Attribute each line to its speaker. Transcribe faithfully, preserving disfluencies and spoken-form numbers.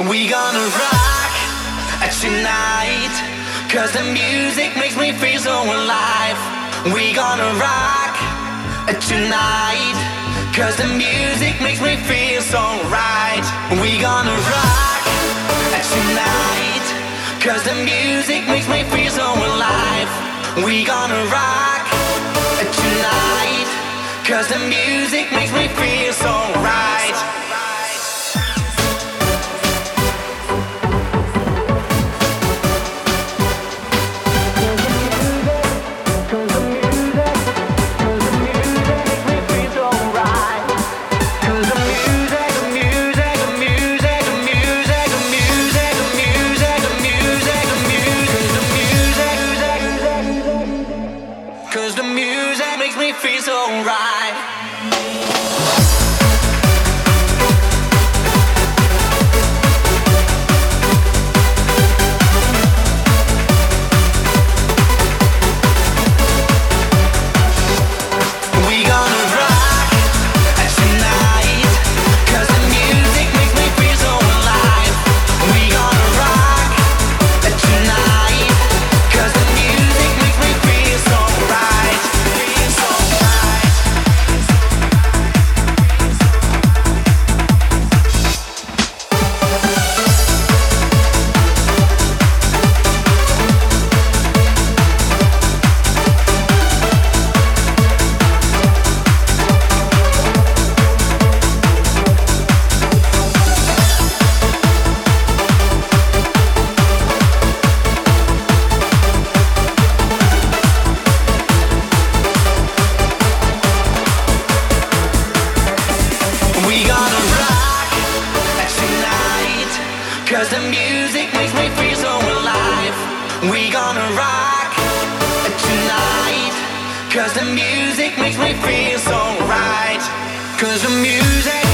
Speaker 1: We gonna rock tonight, 'cause the music makes me feel so alive. We gonna rock tonight, 'cause the music makes me feel so right. We gonna rock tonight, 'cause the music makes me feel so alive. We gonna rock tonight, 'cause the music makes me feel so right. Feels alright. Cause the music makes me feel so alive. We gonna rock tonight, 'cause the music makes me feel so right. 'Cause the music